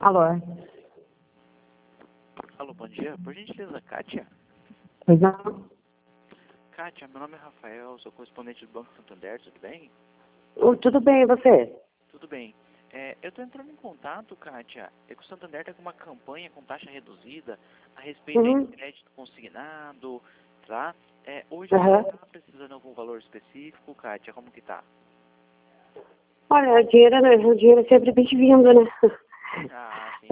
Alô? Alô, bom dia. Por gentileza, Kátia? Pois não? Kátia, meu nome é Rafael, sou correspondente do Banco Santander, tudo bem? Tudo bem, e você? Tudo bem. Eu estou entrando em contato, Kátia, é que o Santander está com uma campanha com taxa reduzida a respeito de crédito consignado, tá? Hoje você está precisando de algum valor específico, Kátia? Como que tá? Olha, o dinheiro é sempre bem-vindo, né? Ah, sim.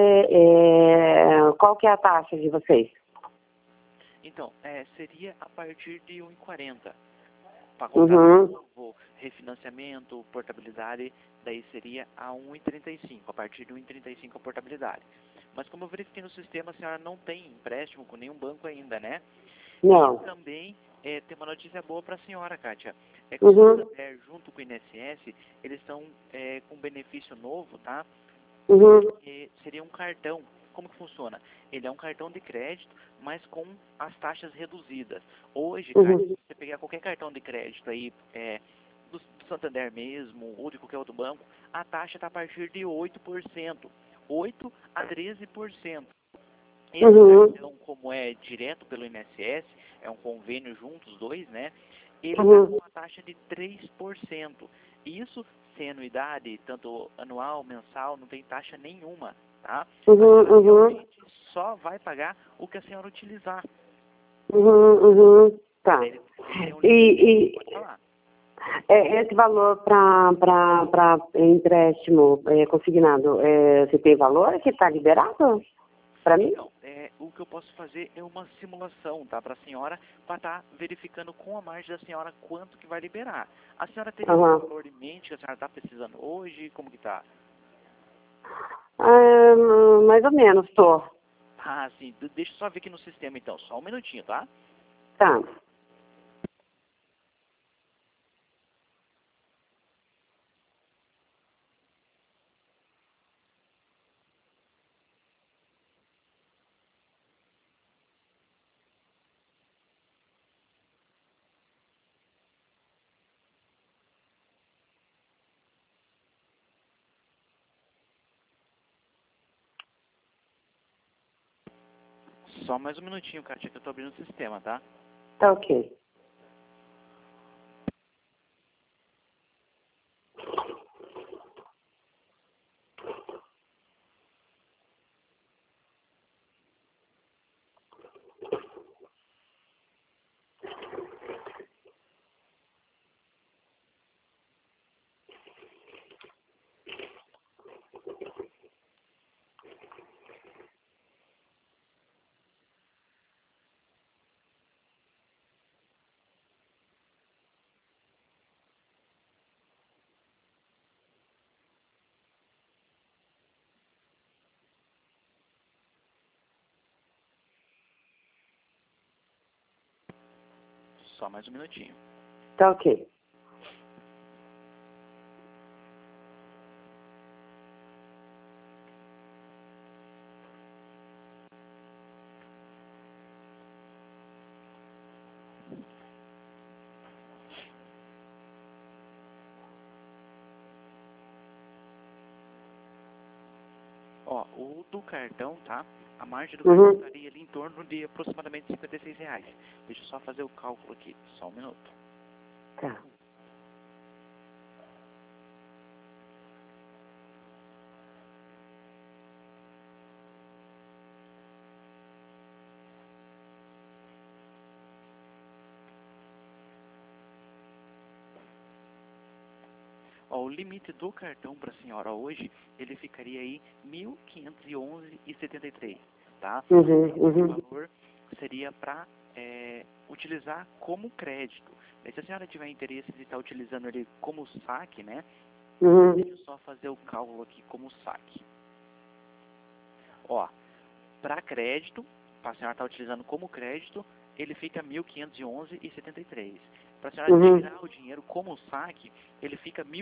Qual que é a taxa de vocês? Então, seria a partir de 1,40. Para comprar novo, refinanciamento, portabilidade, daí seria a 1,35, a partir de 1,35 a portabilidade. Mas como eu verifiquei no sistema, a senhora não tem empréstimo com nenhum banco ainda, né? Não. E também tem uma notícia boa para a senhora, Kátia. É que o Santander, junto com o INSS, eles estão com um benefício novo, tá? Seria um cartão. Como que funciona? Ele é um cartão de crédito, mas com as taxas reduzidas. Hoje, Kátia, se você pegar qualquer cartão de crédito aí, do Santander mesmo, ou de qualquer outro banco, a taxa está a partir de 8%. 8% a 13%. Esse cartão, como é direto pelo INSS, é um convênio juntos, os dois, né? Ele está com uma taxa de 3%. Isso sem anuidade, tanto anual, mensal, não tem taxa nenhuma, tá? A senhora realmente só vai pagar o que a senhora utilizar. Tá. Ele tem um limite, pode falar. Esse valor para empréstimo consignado, você tem valor que está liberado para mim? Então, o que eu posso fazer é uma simulação, tá, para a senhora, para estar verificando com a margem da senhora quanto que vai liberar. A senhora teria um valor em mente que a senhora está precisando hoje? Como que tá? Mais ou menos, tô. Ah, sim. Deixa eu só ver aqui no sistema, então. Só um minutinho, tá? Tá. Só mais um minutinho, Kátia, que eu tô abrindo o sistema, tá? Tá ok. Só mais um minutinho. Tá ok. Ó, o do cartão, tá? A margem do cartão estaria ali em torno de aproximadamente R$ 56. Deixa eu só fazer o cálculo aqui. Só um minuto. Tá. Ó, o limite do cartão para a senhora hoje, ele ficaria aí R$ 1.511,73, tá? Esse valor seria para utilizar como crédito. Daí, se a senhora tiver interesse de estar utilizando ele como saque, né? Deixa eu só fazer o cálculo aqui como saque. Ó, para crédito, para a senhora estar utilizando como crédito, ele fica R$ 1.511,73. Para a senhora tirar o dinheiro como saque, ele fica R$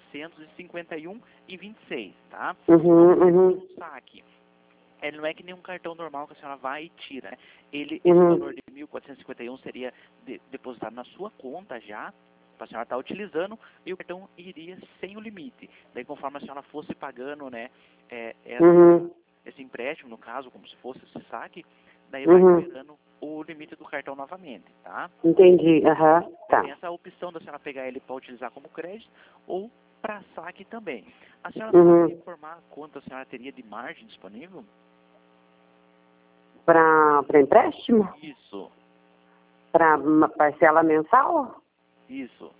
1.451,26, tá? O saque, ele não é que nem um cartão normal que a senhora vai e tira, né? Esse valor de 1.451 seria depositado na sua conta já, para a senhora estar utilizando e o cartão iria sem o limite. Daí, conforme a senhora fosse pagando, né, esse empréstimo, no caso, como se fosse esse saque, daí vai liberando o limite do cartão novamente, tá? Entendi, tá. Tem essa opção da senhora pegar ele para utilizar como crédito ou para saque também. A senhora pode informar quanto a senhora teria de margem disponível? Para empréstimo? Isso. Para parcela mensal? Isso.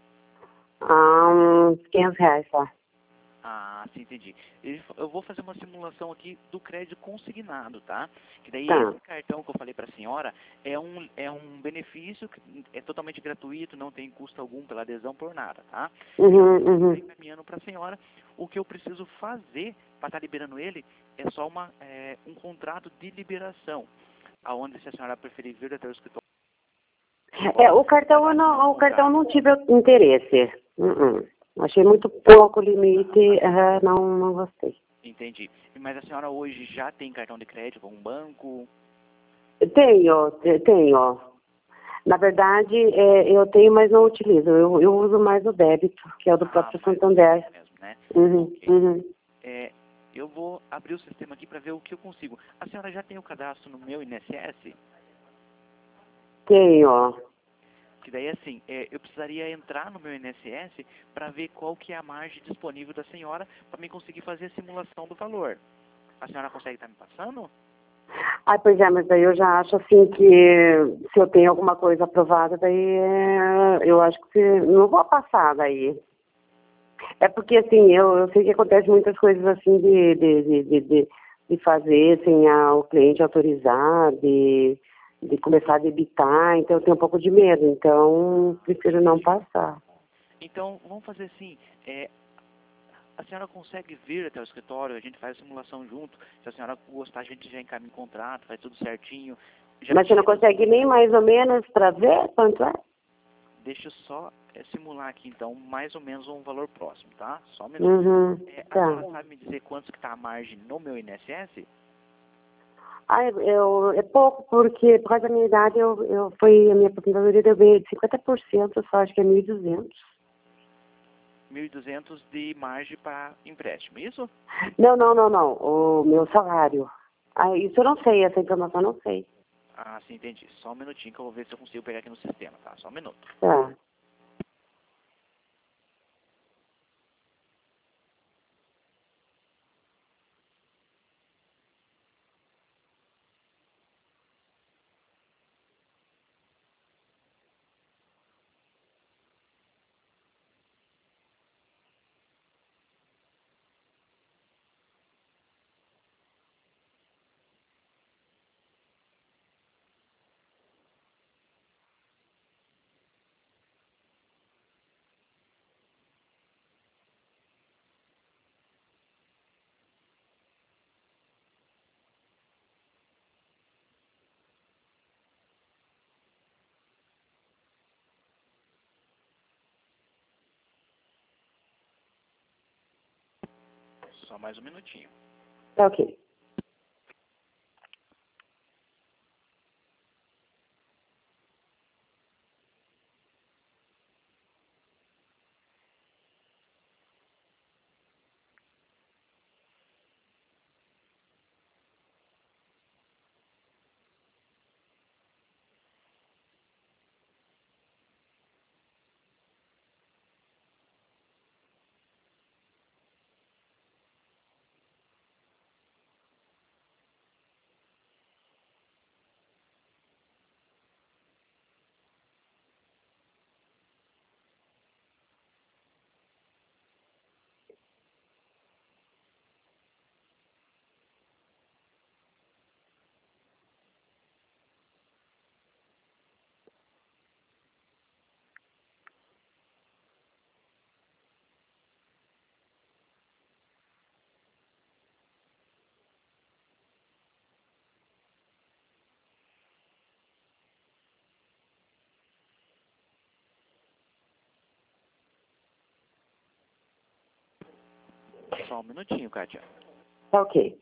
Uns R$ 500 só. Ah, sim, entendi. Eu vou fazer uma simulação aqui do crédito consignado, tá? Que daí Tá. esse cartão que eu falei para a senhora é um benefício que é totalmente gratuito, não tem custo algum pela adesão por nada, tá? Eu estou encaminhando para a senhora. O que eu preciso fazer para estar liberando ele é só um contrato de liberação, aonde se a senhora preferir vir até o escritório. O cartão eu não tive interesse. Achei muito pouco limite, não gostei. Entendi. Mas a senhora hoje já tem cartão de crédito com um banco? Tenho. Na verdade, eu tenho, mas não utilizo. Eu uso mais o débito, que é o do próprio Santander. Mesmo, né? Eu vou abrir o sistema aqui para ver o que eu consigo. A senhora já tem o cadastro no meu INSS? Tenho. Que daí, assim, eu precisaria entrar no meu INSS para ver qual que é a margem disponível da senhora para mim conseguir fazer a simulação do valor. A senhora consegue estar me passando? Pois é, mas daí eu já acho assim que se eu tenho alguma coisa aprovada, daí eu acho que não vou passar daí. É porque assim, eu sei que acontece muitas coisas assim de fazer sem o cliente autorizar, de começar a debitar, então eu tenho um pouco de medo, então prefiro não passar. Então, vamos fazer assim, a senhora consegue vir até o escritório, a gente faz a simulação junto, se a senhora gostar, a gente já encaminha o contrato, faz tudo certinho. Mas você não consegue nem mais ou menos para ver quanto é? Deixa eu só simular aqui, então, mais ou menos um valor próximo, tá? Só um minuto. A senhora sabe me dizer quanto que está a margem no meu INSS? É pouco, porque por causa da minha idade, a minha aposentadoria deu bem de 50%, só acho que é 1.200. 1.200 de margem para empréstimo, isso? Não. O meu salário. Isso eu não sei, essa informação eu não sei. Ah, sim, entendi. Só um minutinho que eu vou ver se eu consigo pegar aqui no sistema, tá? Só um minuto. Tá. Só mais um minutinho. Tá ok. Só um minutinho, Kátia. Tá ok.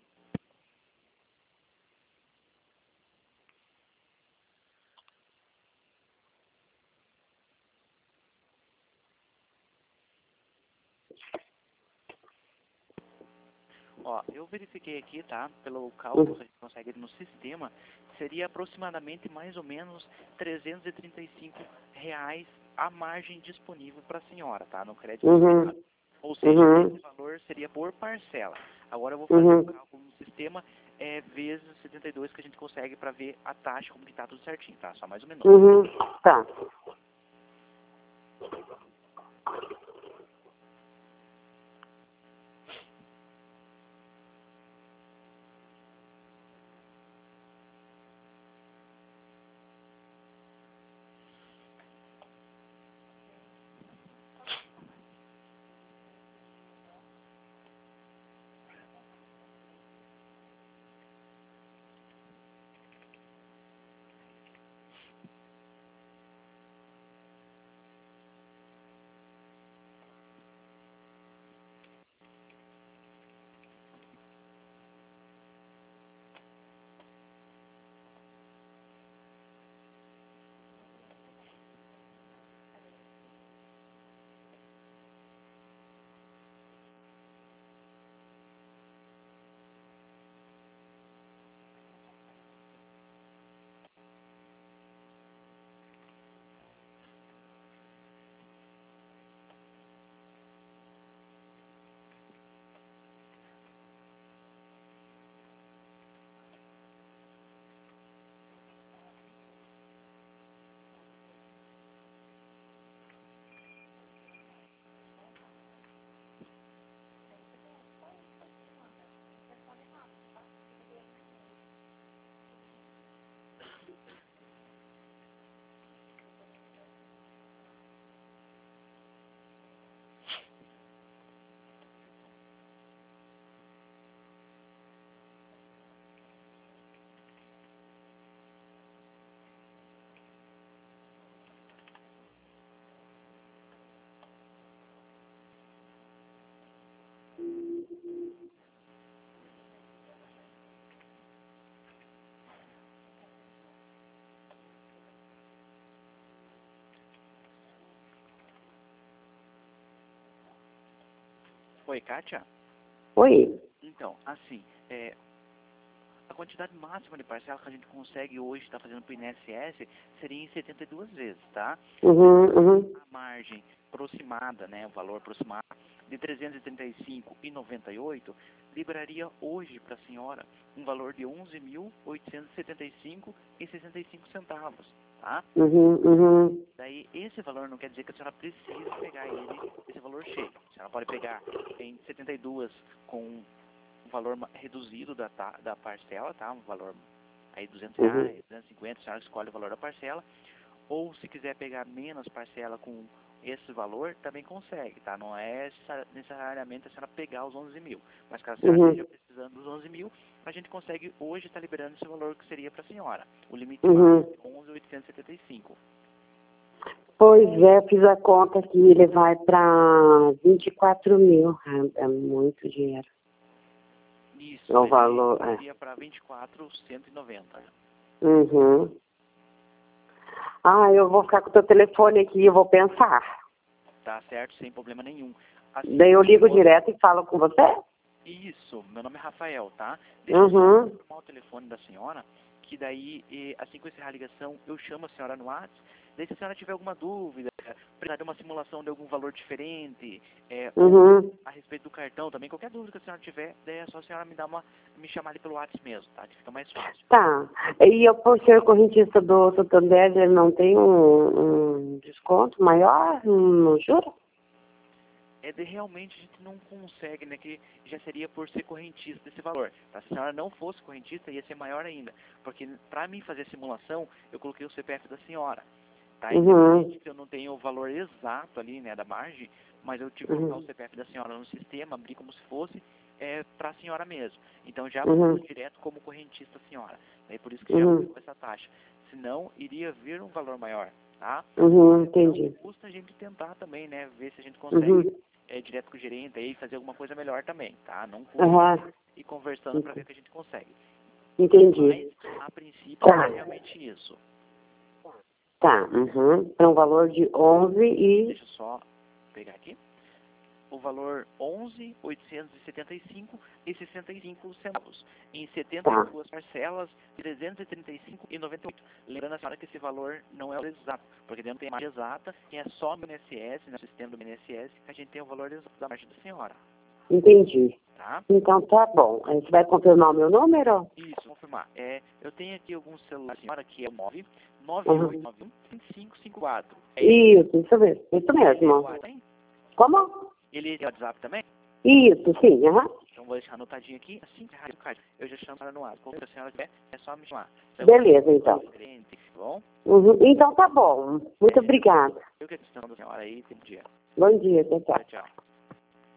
Ó, eu verifiquei aqui, tá? Pelo cálculo que a gente consegue no sistema, seria aproximadamente mais ou menos R$ 335 a margem disponível para a senhora, tá? No crédito privado. Ou seja, esse valor seria por parcela. Agora eu vou fazer o cálculo no sistema, vezes 72 que a gente consegue para ver a taxa, como que tá tudo certinho, tá? Só mais um minuto. Tá. Oi, Kátia? Oi. Então, assim, a quantidade máxima de parcela que a gente consegue hoje estar fazendo para o INSS seria em 72 vezes, tá? A margem aproximada, né, o valor aproximado de R$ 335,98 liberaria hoje para a senhora um valor de R$ 11.875,65, tá? Daí, esse valor não quer dizer que a senhora precisa pegar esse valor cheio. A senhora pode pegar em 72 com um valor reduzido da parcela, tá? Um valor aí R$ 200, R$ 250, a senhora escolhe o valor da parcela. Ou se quiser pegar menos parcela com esse valor, também consegue, tá? Não é necessariamente a senhora pegar os 11 mil. Mas caso a senhora esteja precisando dos 11 mil, a gente consegue hoje estar liberando esse valor que seria para a senhora. O limite máximo é 11.875. Pois é, fiz a conta que ele vai para 24 mil. É muito dinheiro. Isso, é o valor. Seria para 24.190. Eu vou ficar com o teu telefone aqui, eu vou pensar. Tá certo, sem problema nenhum. Assim, daí eu ligo direto e falo com você? Isso, meu nome é Rafael, tá? Deixa eu só tomar o telefone da senhora, que daí, assim que eu encerrar a ligação, eu chamo a senhora no WhatsApp. Daí se a senhora tiver alguma dúvida, precisar de uma simulação de algum valor diferente, ou a respeito do cartão também, qualquer dúvida que a senhora tiver, daí é só a senhora me chamar ali pelo WhatsApp mesmo, tá? Que fica mais fácil. Tá. E eu, por ser correntista do Santander, ele não tem um desconto maior? Não juro? Realmente a gente não consegue, né, que já seria por ser correntista desse valor. Tá? Se a senhora não fosse correntista, ia ser maior ainda. Porque para mim fazer a simulação, eu coloquei o CPF da senhora. Tá? Independente que eu não tenha o valor exato ali, né, da margem, mas eu tive que colocar o CPF da senhora no sistema, abrir como se fosse para a senhora mesmo. Então já vou direto como correntista a senhora. Daí por isso que já ficou essa taxa. Senão, iria vir um valor maior, tá? Entendi. Não custa a gente tentar também, né, ver se a gente consegue direto com o gerente aí, fazer alguma coisa melhor também, tá? Não custa ir conversando para ver o que a gente consegue. Entendi. Mas, a princípio, é realmente isso. Tá, é um valor de 11 e... Deixa eu só pegar aqui. o valor 11.875,65 em 72 parcelas, 335,98. Lembrando a senhora que esse valor não é o exato, porque dentro tem a margem exata, que é só no INSS, no sistema do INSS, que a gente tem o valor exato da margem da senhora. Entendi. Tá? Então tá bom. Aí você vai confirmar o meu número? Isso, vou confirmar. Eu tenho aqui algum celular, senhora, que é o 998915554. Isso mesmo. Isso mesmo. Como? Ele tem WhatsApp também? Isso, sim. Então vou deixar anotadinho aqui. Assim que eu já chamo ela no ar. Quando a senhora tiver, é só me chamar. Beleza, então. Tá bom? Então tá bom. Muito obrigada. Eu que estou da senhora aí. Bom dia. Bom dia, tchau. Tchau.